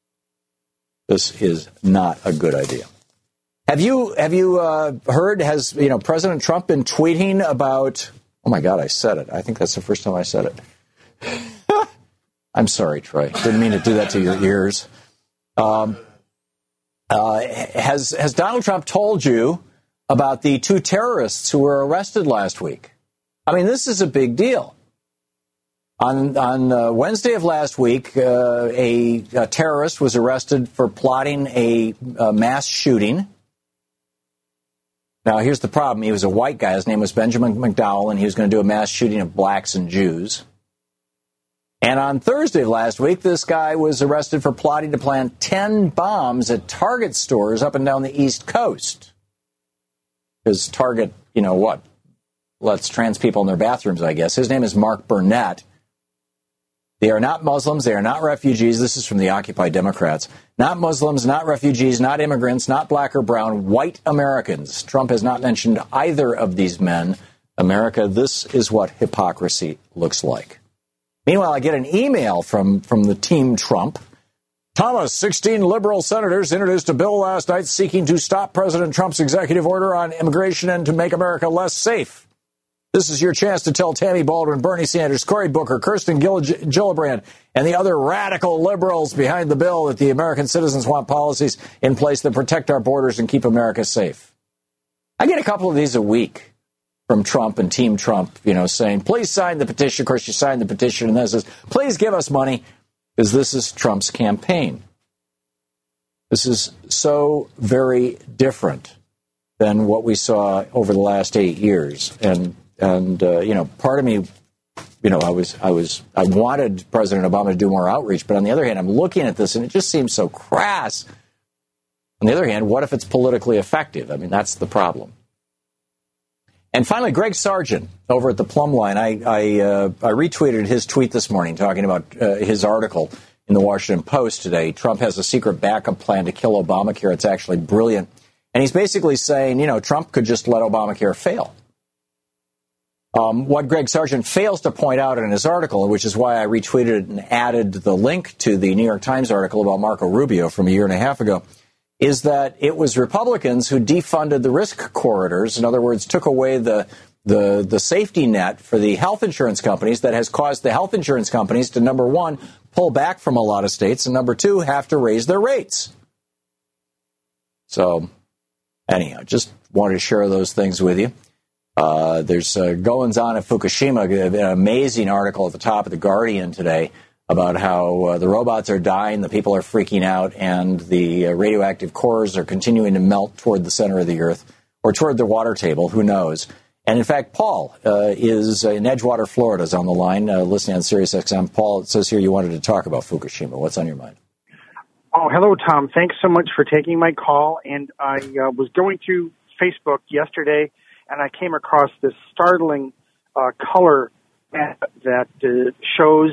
This is not a good idea. Have you have you uh, heard, has, you know, President Trump been tweeting about, oh, my God, I said it. I think that's the first time I said it. I'm sorry, Troy. Didn't mean to do that to your ears. Um, uh, has has Donald Trump told you about the two terrorists who were arrested last week? I mean, this is a big deal. On on uh, Wednesday of last week, uh, a, a terrorist was arrested for plotting a, a mass shooting. Now, here's the problem. He was a white guy. His name was Benjamin McDowell, and he was going to do a mass shooting of blacks and Jews. And on Thursday of last week, this guy was arrested for plotting to plant ten bombs at Target stores up and down the East Coast. Because Target, you know what, lets trans people in their bathrooms, I guess. His name is Mark Burnett. They are not Muslims. They are not refugees. This is from the Occupy Democrats. Not Muslims, not refugees, not immigrants, not black or brown, white Americans. Trump has not mentioned either of these men. America, this is what hypocrisy looks like. Meanwhile, I get an email from, from the team Trump. Thomas, sixteen liberal senators introduced a bill last night seeking to stop President Trump's executive order on immigration and to make America less safe. This is your chance to tell Tammy Baldwin, Bernie Sanders, Cory Booker, Kirsten Gill- Gillibrand, and the other radical liberals behind the bill that the American citizens want policies in place that protect our borders and keep America safe. I get a couple of these a week from Trump and Team Trump, you know, saying, please sign the petition. Of course, you signed the petition, and then it says, please give us money, because this is Trump's campaign. This is so very different than what we saw over the last eight years. And, and uh, you know, part of me, you know, I was, I was, I wanted President Obama to do more outreach, but on the other hand, I'm looking at this, and it just seems so crass. On the other hand, what if it's politically effective? I mean, that's the problem. And finally, Greg Sargent over at the Plum Line, I I, uh, I retweeted his tweet this morning talking about uh, his article in the Washington Post today. Trump has a secret backup plan to kill Obamacare. It's actually brilliant. And he's basically saying, you know, Trump could just let Obamacare fail. Um, what Greg Sargent fails to point out in his article, which is why I retweeted it and added the link to the New York Times article about Marco Rubio from a year and a half ago, is that it was Republicans who defunded the risk corridors. In other words, took away the the the safety net for the health insurance companies that has caused the health insurance companies to, number one, pull back from a lot of states, and number two, have to raise their rates. So, anyhow, just wanted to share those things with you. Uh, there's uh, goings on at Fukushima, an amazing article at the top of The Guardian today about how uh, the robots are dying, the people are freaking out, and the uh, radioactive cores are continuing to melt toward the center of the Earth, or toward the water table, who knows. And in fact, Paul uh, is in Edgewater, Florida, is on the line, uh, listening on Sirius X M. Paul, it says here you wanted to talk about Fukushima. What's on your mind? Oh, hello, Tom. Thanks so much for taking my call. And I uh, was going through Facebook yesterday, and I came across this startling uh, color that uh, shows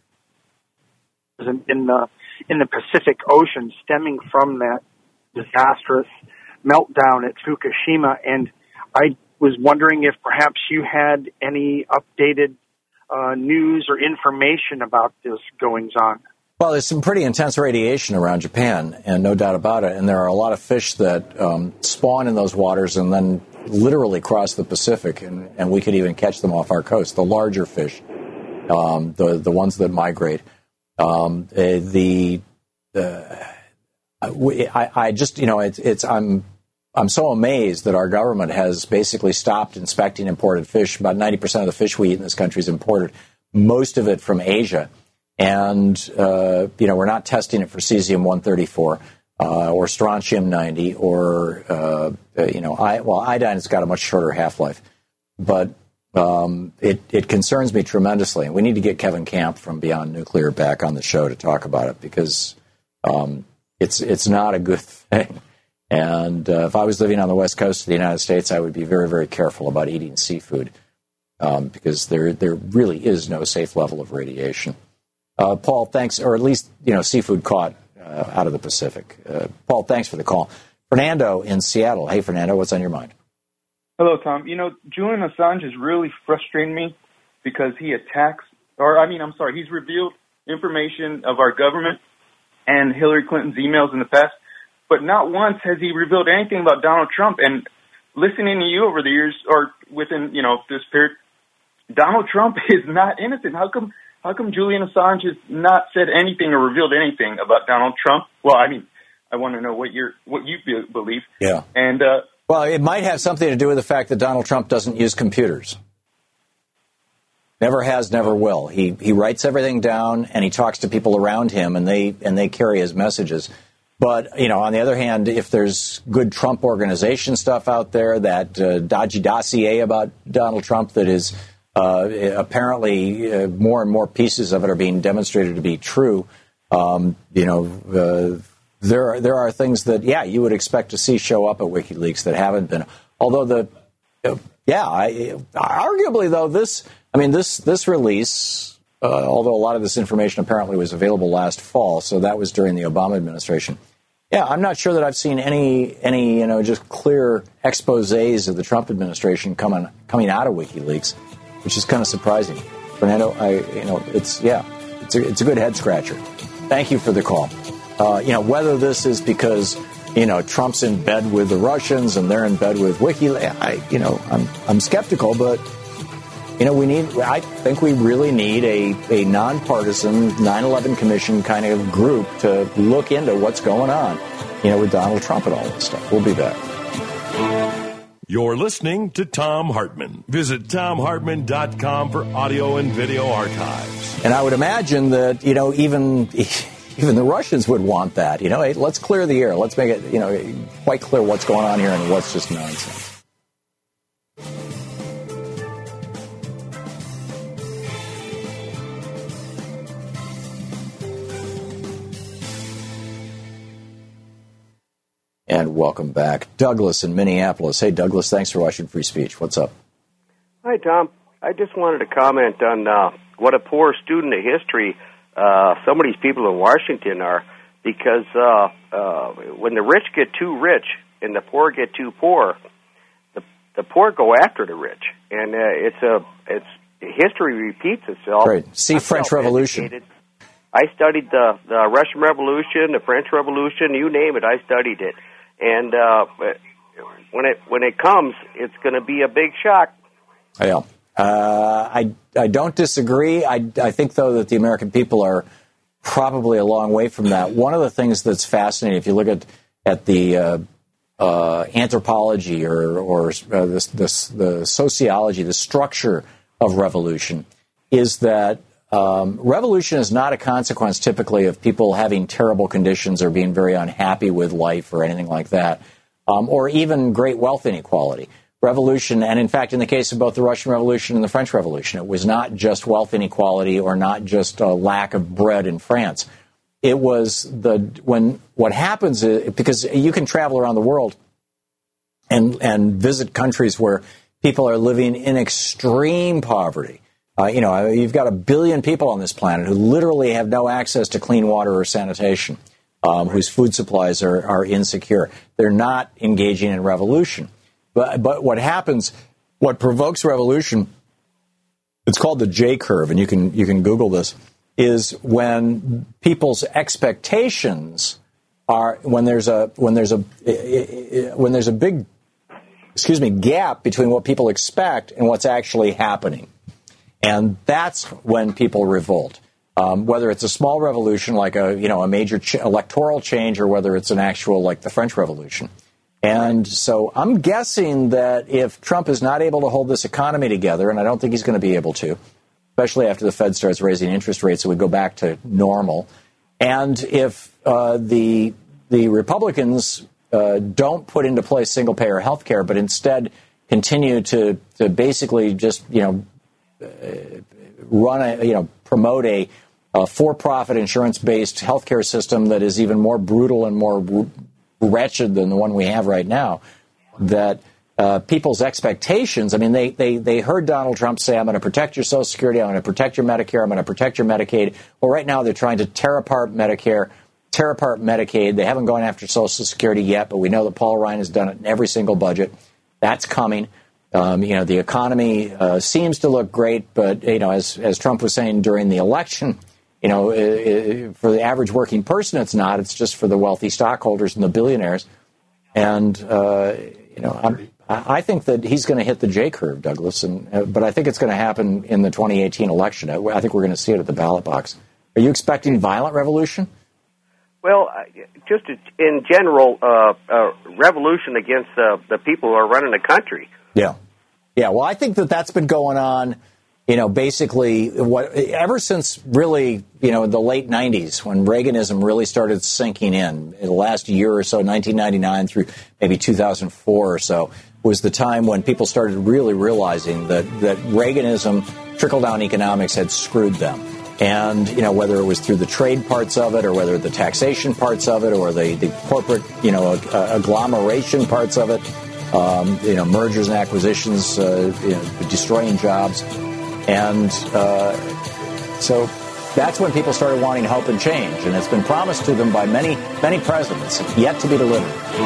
in the in the Pacific Ocean stemming from that disastrous meltdown at Fukushima. And I was wondering if perhaps you had any updated uh, news or information about this goings-on. Well, there's some pretty intense radiation around Japan, and no doubt about it. And there are a lot of fish that um, spawn in those waters and then literally cross the Pacific, and, and we could even catch them off our coast. The larger fish, um, the the ones that migrate. Um, the the I, I just you know it's it's I'm I'm so amazed that our government has basically stopped inspecting imported fish. About ninety percent of the fish we eat in this country is imported, most of it from Asia. And, uh, you know, we're not testing it for cesium one thirty-four uh, or strontium ninety or, uh, you know, I, well, iodine has got a much shorter half-life. But um, it, it concerns me tremendously. And we need to get Kevin Camp from Beyond Nuclear back on the show to talk about it, because um, it's it's not a good thing. And uh, if I was living on the west coast of the United States, I would be very, very careful about eating seafood um, because there there really is no safe level of radiation. Uh, Paul, thanks, or at least, you know, seafood caught uh, out of the Pacific. Uh, Paul, thanks for the call. Fernando in Seattle. Hey, Fernando, what's on your mind? Hello, Tom. You know, Julian Assange is really frustrating me because he attacks, or I mean, I'm sorry, he's revealed information of our government and Hillary Clinton's emails in the past, but not once has he revealed anything about Donald Trump. And listening to you over the years, or within, you know, this period, Donald Trump is not innocent. How come? How come Julian Assange has not said anything or revealed anything about Donald Trump? Well, I mean, I want to know what you're, what you believe. Yeah. And uh, well, it might have something to do with the fact that Donald Trump doesn't use computers. Never has, never will. He he writes everything down, and he talks to people around him, and they and they carry his messages. But, you know, on the other hand, if there's good Trump organization stuff out there, that uh, dodgy dossier about Donald Trump that is Uh, apparently, uh, more and more pieces of it are being demonstrated to be true. Um, you know, uh, there are, there are things that, yeah, you would expect to see show up at WikiLeaks that haven't been. Although the, uh, yeah, I, arguably though this, I mean this this release, uh, although a lot of this information apparently was available last fall, so that was during the Obama administration. Yeah, I'm not sure that I've seen any any you know just clear exposés of the Trump administration coming coming out of WikiLeaks, which is kind of surprising. Fernando, I, you know, it's, yeah, it's a, it's a good head scratcher. Thank you for the call. Uh, you know, whether this is because, you know, Trump's in bed with the Russians and they're in bed with WikiLeaks, I, you know, I'm, I'm skeptical, but, you know, we need, I think we really need a, a nonpartisan nine eleven commission kind of group to look into what's going on, you know, with Donald Trump and all this stuff. We'll be back. You're listening to Thom Hartmann. Visit Thom Hartmann dot com for audio and video archives. And I would imagine that, you know, even even the Russians would want that. You know, hey, let's clear the air. Let's make it, you know, quite clear what's going on here and what's just nonsense. And welcome back. Douglas in Minneapolis. Hey, Douglas, thanks for watching Free Speech. What's up? Hi, Tom. I just wanted to comment on uh, what a poor student of history uh, some of these people in Washington are, because uh, uh, when the rich get too rich and the poor get too poor, the the poor go after the rich. And uh, it's a it's history repeats itself. Right. See French Revolution. I studied the, the Russian Revolution, the French Revolution, you name it, I studied it. And uh, when it when it comes, it's going to be a big shock. Yeah. Uh, I, I don't disagree. I, I think, though, that the American people are probably a long way from that. One of the things that's fascinating, if you look at, at the uh, uh, anthropology or, or uh, this, this, the sociology, the structure of revolution, is that um, revolution is not a consequence typically of people having terrible conditions or being very unhappy with life or anything like that, um, or even great wealth inequality. Revolution, and in fact, in the case of both the Russian Revolution and the French Revolution, it was not just wealth inequality or not just a lack of bread in France. It was the when what happens is, because you can travel around the world and and visit countries where people are living in extreme poverty. Uh, you know, you've got a billion people on this planet who literally have no access to clean water or sanitation, um, whose food supplies are, are insecure. They're not engaging in revolution. But, but what happens, what provokes revolution, it's called the J curve, and you can you can Google this, is when people's expectations are when there's a when there's a when there's a big excuse me gap between what people expect and what's actually happening, and that's when people revolt. Um, whether it's a small revolution like a you know a major ch- electoral change, or whether it's an actual like the French Revolution. And so I'm guessing that if Trump is not able to hold this economy together, and I don't think he's going to be able to, especially after the Fed starts raising interest rates, so we go back to normal. And if uh, the the Republicans uh, don't put into place single payer health care, but instead continue to to basically just you know uh, run a you know promote a, a for-profit insurance-based health care system that is even more brutal and more wretched than the one we have right now, that uh, people's expectations, I mean, they, they, they heard Donald Trump say, I'm going to protect your Social Security, I'm going to protect your Medicare, I'm going to protect your Medicaid. Well, right now they're trying to tear apart Medicare, tear apart Medicaid. They haven't gone after Social Security yet, but we know that Paul Ryan has done it in every single budget. That's coming. Um, you know, the economy uh, seems to look great, but, you know, as, as Trump was saying during the election, You know, uh, for the average working person, it's not. It's just for the wealthy stockholders and the billionaires. And, uh, you know, I'm, I think that he's going to hit the J curve, Douglas. And uh, but I think it's going to happen in the twenty eighteen election. I, I think we're going to see it at the ballot box. Are you expecting violent revolution? Well, just in general, uh, uh, revolution against uh, the people who are running the country. Yeah. Yeah, well, I think that that's been going on. You know, basically, what ever since really, you know, the late nineties, when Reaganism really started sinking in, in the last year or so, nineteen ninety-nine through maybe two thousand four or so, was the time when people started really realizing that, that Reaganism, trickle-down economics had screwed them. And, you know, whether it was through the trade parts of it or whether the taxation parts of it or the, the corporate, you know, uh, agglomeration parts of it, um, you know, mergers and acquisitions, uh, you know, destroying jobs. And uh, so that's when people started wanting hope and change. And it's been promised to them by many, many presidents, yet to be delivered.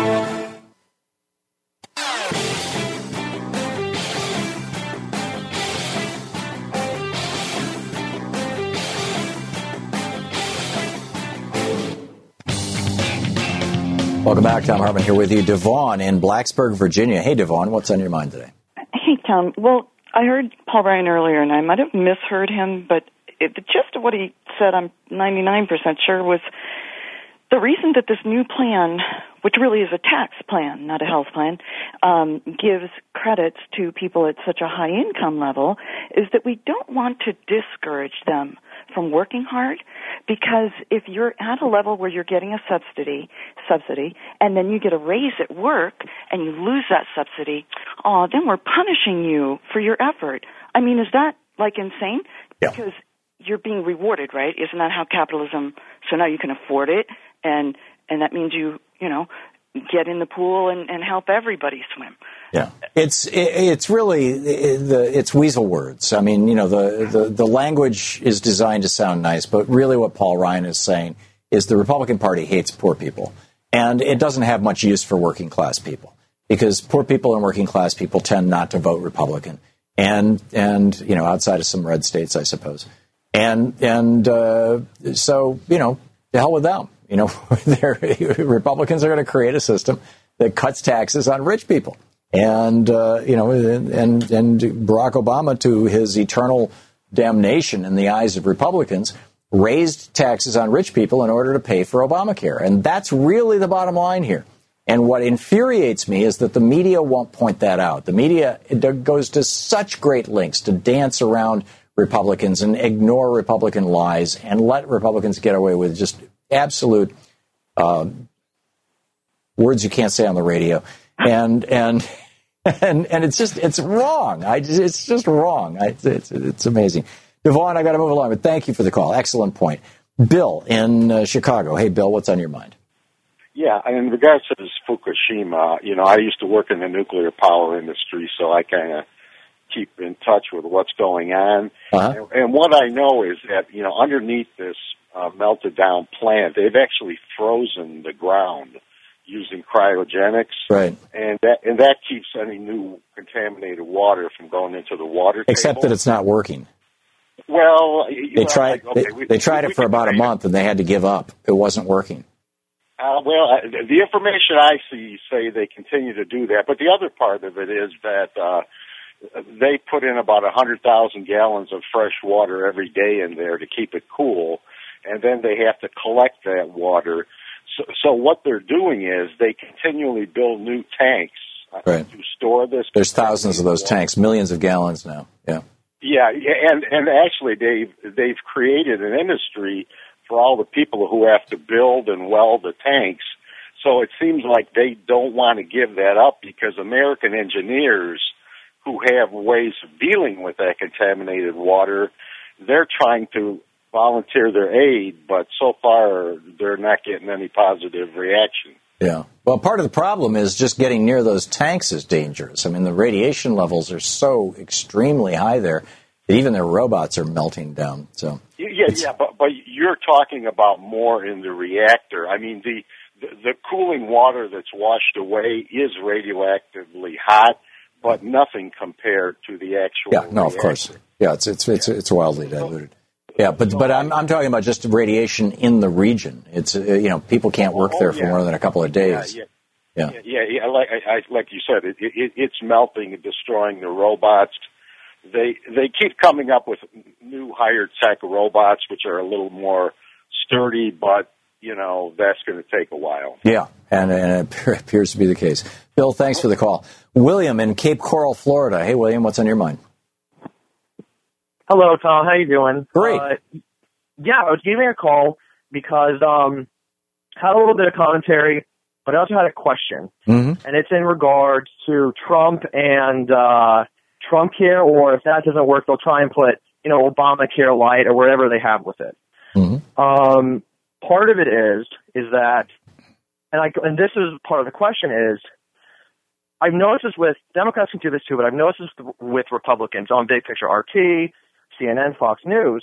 Welcome back. Thom Hartmann here with you. Devon in Blacksburg, Virginia. Hey, Devon, what's on your mind today? Hey, Tom. Well, I heard Paul Ryan earlier, and I might have misheard him, but it, the gist of what he said, I'm ninety-nine percent sure, was the reason that this new plan, which really is a tax plan, not a health plan, um, gives credits to people at such a high income level is that we don't want to discourage them from working hard, because if you're at a level where you're getting a subsidy, subsidy, and then you get a raise at work and you lose that subsidy, oh, then we're punishing you for your effort. I mean, is that like insane? Yeah. Because you're being rewarded, right? Isn't that how capitalism? So now you can afford it, and and that means you, you know, get in the pool and, and help everybody swim. Yeah, it's it, it's really the it's weasel words. I mean, you know, the, the the language is designed to sound nice, but really what Paul Ryan is saying is the Republican Party hates poor people, and it doesn't have much use for working class people, because poor people and working class people tend not to vote Republican, and and you know, outside of some red states, I suppose, and and uh, so you know, the hell with them. You know, Republicans are going to create a system that cuts taxes on rich people. And, uh, you know, and, and Barack Obama, to his eternal damnation in the eyes of Republicans, raised taxes on rich people in order to pay for Obamacare. And that's really the bottom line here. And what infuriates me is that the media won't point that out. The media it goes to such great lengths to dance around Republicans and ignore Republican lies and let Republicans get away with just absolute uh, words you can't say on the radio. And and and and it's just it's wrong. I just, it's just wrong. I, it's it's amazing. Devon, I got to move along, but thank you for the call. Excellent point. Bill in uh, Chicago. Hey, Bill, what's on your mind? Yeah, and in regards to this Fukushima, you know, I used to work in the nuclear power industry, so I kind of keep in touch with what's going on. Uh-huh. And, and what I know is that, you know, underneath this uh, melted down plant, they've actually frozen the ground using cryogenics. Right. And that and that keeps any new contaminated water from going into the water Except table. that it's not working. Well, they know, tried like, okay, they, we, they tried we, it for we about a month, and they had to give up. It wasn't working. Uh, well, uh, the information I see say they continue to do that, but the other part of it is that uh, they put in about one hundred thousand gallons of fresh water every day in there to keep it cool, and then they have to collect that water. So, so what they're doing is they continually build new tanks uh, right. to store this. There's thousands of those water. tanks, millions of gallons now. Yeah. Yeah, and and actually they've they've created an industry for all the people who have to build and weld the tanks. So it seems like they don't want to give that up because American engineers who have ways of dealing with that contaminated water, they're trying to volunteer their aid, but so far they're not getting any positive reaction. Yeah. Well, part of the problem is just getting near those tanks is dangerous. I mean, the radiation levels are so extremely high there that even their robots are melting down. So yeah, yeah, but but you're talking about more in the reactor. I mean, the, the the cooling water that's washed away is radioactively hot, but nothing compared to the actual. Yeah, no, reactor. Of course. Yeah, it's it's it's it's wildly diluted. Yeah, but but I'm I'm talking about just radiation in the region. It's uh, you know people can't work oh, there yeah. for more than a couple of days. Yeah, yeah, yeah. yeah, yeah like I, I, like you said, it, it, it's melting and destroying the robots. They they keep coming up with new higher tech robots, which are a little more sturdy, but you know that's going to take a while. Yeah, and, and it appears to be the case. Bill, thanks for the call. William in Cape Coral, Florida. Hey, William, what's on your mind? Hello, Tom. How you doing? Great. Uh, yeah, I was giving a call because um had a little bit of commentary, but I also had a question, mm-hmm. and it's in regards to Trump and uh Trump care, or if that doesn't work, they'll try and put you know Obamacare light or whatever they have with it. Mm-hmm. Um, part of it is is that, and I and this is part of the question is. I've noticed this with Democrats can do this too, but I've noticed this with Republicans on Big Picture R T, C N N, Fox News,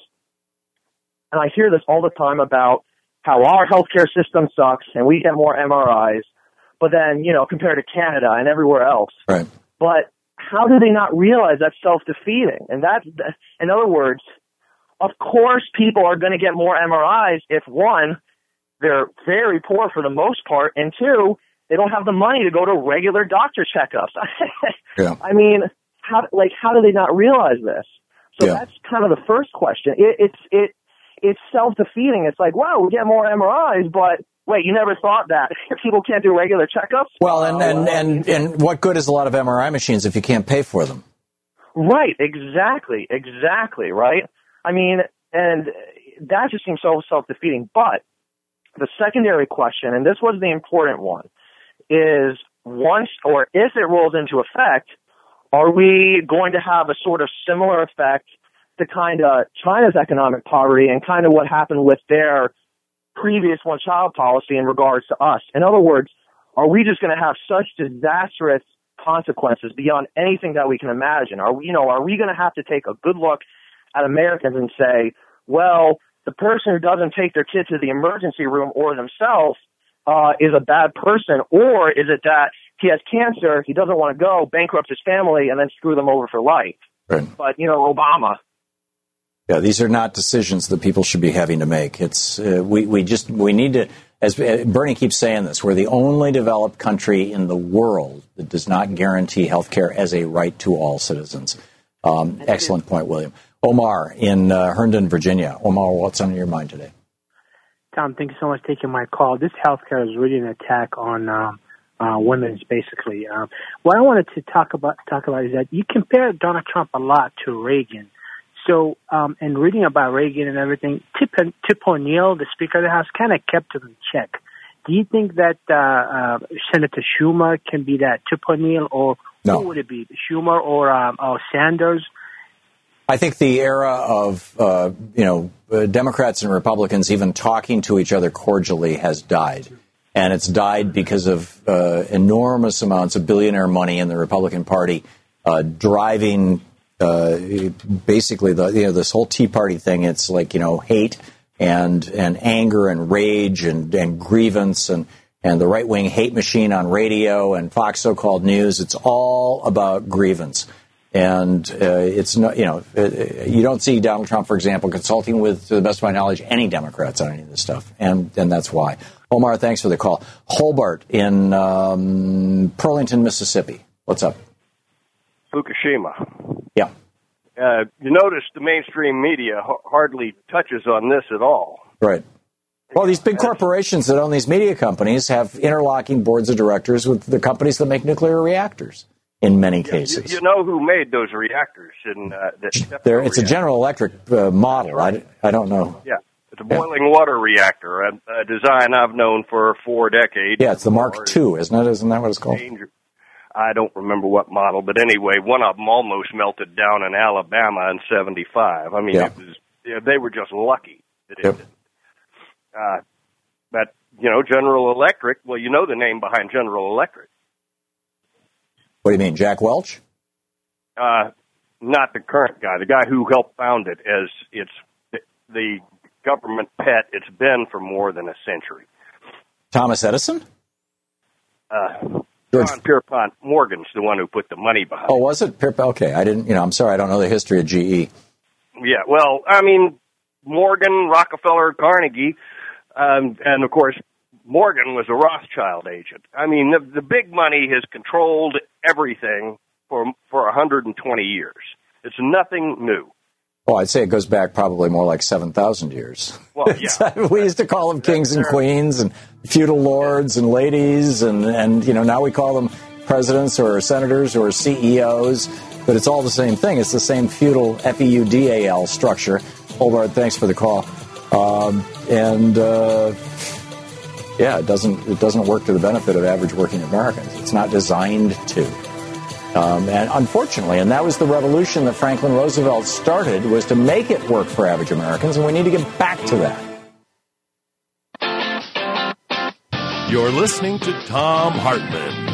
and I hear this all the time about how our healthcare system sucks and we get more M R Is, but then, you know, compared to Canada and everywhere else. Right. But how do they not realize that's self-defeating? And that's, in other words, of course people are going to get more M R Is if, one, they're very poor for the most part, and two, they don't have the money to go to regular doctor checkups. yeah. I mean, how like how do they not realize this? So yeah. that's kind of the first question. It, it's it it's self-defeating. It's like, wow, we get more M R Is, but wait, you never thought that people can't do regular checkups? Well, and and, and and what good is a lot of M R I machines if you can't pay for them? Right, exactly, exactly, right? I mean, and that just seems so self-defeating. But the secondary question, and this was the important one, is once or if it rolls into effect, are we going to have a sort of similar effect to kind of China's economic poverty and kind of what happened with their previous one-child policy in regards to us? In other words, are we just going to have such disastrous consequences beyond anything that we can imagine? Are we, you know, are we going to have to take a good look at Americans and say, well, the person who doesn't take their kid to the emergency room or themselves uh, is a bad person, or is it that he has cancer, he doesn't want to go, bankrupt his family, and then screw them over for life? Right. But, you know, Obama. Yeah, these are not decisions that people should be having to make. It's uh, we we just we need to as Bernie keeps saying this, we're the only developed country in the world that does not guarantee health care as a right to all citizens. Um, excellent point, William. Omar in uh, Herndon, Virginia. Omar, what's on your mind today? Tom, thank you so much for taking my call. This healthcare is really an attack on um, uh, women's, basically. Um, what I wanted to talk about talk about is that you compare Donald Trump a lot to Reagan. So, um, and reading about Reagan and everything, Tip, Tip O'Neill, the Speaker of the House, kind of kept him in check. Do you think that uh, uh, Senator Schumer can be that Tip O'Neill, or no. who would it be, Schumer or, um, or Sanders? I think the era of, uh, you know, uh, Democrats and Republicans even talking to each other cordially has died. And it's died because of uh, enormous amounts of billionaire money in the Republican Party uh, driving uh, basically the, you know, this whole Tea Party thing. It's like, you know, hate and and anger and rage and, and grievance and, and the right-wing hate machine on radio and Fox so-called news. It's all about grievance. And uh, it's not, you know, uh, you don't see Donald Trump, for example, consulting with, to the best of my knowledge, any Democrats on any of this stuff. And, and that's why. Omar, thanks for the call. Hobart in um, Pearlington, Mississippi. What's up? Fukushima. Yeah. Uh, you notice the mainstream media h- hardly touches on this at all. Right. Well, these big corporations that own these media companies have interlocking boards of directors with the companies that make nuclear reactors. In many cases, you, you know who made those reactors? In uh, that there, it's a General Electric uh, model. I, I don't know. Yeah, it's a boiling yeah. water reactor, a, a design I've known for four decades. Yeah, it's the Mark two, isn't it? Isn't that what it's called? Danger. I don't remember what model, but anyway, one of them almost melted down in Alabama in seventy-five. I mean, yeah. it was yeah, they were just lucky that it yep. didn't. Uh, but you know, General Electric. Well, you know the name behind General Electric. What do you mean, Jack Welch? Uh, not the current guy, the guy who helped found it as it's the government pet it's been for more than a century. Thomas Edison? Uh, John Pierpont Morgan's the one who put the money behind oh, it. Oh, was it? Pierpont? Okay, I didn't, you know, I'm sorry, I don't know the history of G E. Yeah, well, I mean, Morgan, Rockefeller, Carnegie, um, and of course, Morgan was a Rothschild agent. I mean, the, the big money has controlled everything for for one hundred twenty years. It's nothing new. Oh, I'd say it goes back probably more like seven thousand years. Well, yeah. We used to call them kings and queens and feudal lords and ladies, and, and, you know, now we call them presidents or senators or C E Os, but it's all the same thing. It's the same feudal F E U D A L structure. Hobart, thanks for the call. Um, and... Uh, Yeah, it doesn't it doesn't work to the benefit of average working Americans. It's not designed to. Um, and unfortunately, and that was the revolution that Franklin Roosevelt started, was to make it work for average Americans, and we need to get back to that. You're listening to Thom Hartmann.